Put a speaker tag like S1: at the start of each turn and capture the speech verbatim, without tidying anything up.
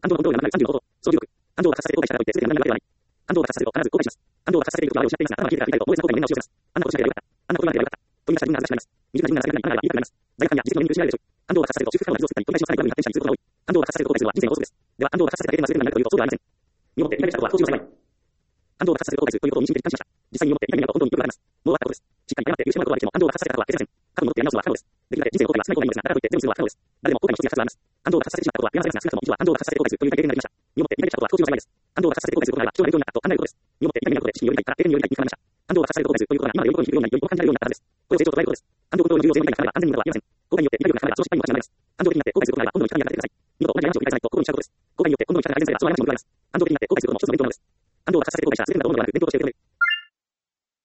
S1: 感動のコントロールがさんじゅうのこと。総重力。感動が発させて後悔したからといって全てが何も良くない。感動が発させると必ず後悔します。感動が発させていることはあれを失っていますが、頭が消えてから繰り返と、猛烈な後悔に念直しをします。あんなことしなければよかった。あんなこと言わなければよかった。と言い出した自分が恥ずかしくなります。未熟な自分が恥ずかしくなり、今なら言いたくなります。罪悪感や自責の念に苦しめられるでしょう。感動が発させると修復不可能な傷を作ったり、取り返しのつかないトラブルに発展したりすることが多い。感動が発させると後悔するのは人生の法則です。では、感動が発させただけで全てが全てになるかというと、そうではありません。身をもって理解したことは不幸中の幸い。感動が発させると後悔するということを身に染みて実感しました。実際に身をもって理解になると本当によくわかります。もう終わったことです。しっかり謝って許してもらうことはできても、感動が発させたことは消せません。過去に戻ってやり直すのは不可能です。できるだけ人生の後悔は少ない方がいいのですが、だからといって全部するのは不可能です。誰でも後悔の一つや二つはあります。感動が発させてしまったことは言わせますが、少なくとも一度は感動が発させて後悔するという体験になりました。身をもって理解できたことは不幸中の幸いです。感動が発させて後悔することが人が勉強になったと考えることです。身をもって理解になることで知識によりたいから経験によりたいに考えました。感動が発されて後悔するということが今のより心に響くようになり、より感じられるようになったはずです。これを成長と捉えることです。感動と同様に重要性を理解した彼は安全になることはありません。後悔によって理解力が高まればその失敗にも私はなります。感動的になって後悔することが今度の力に役立てください。二度と同じ過ちを繰り返さないと心に誓うことです。後悔によって今度の力が改善さればその過ちの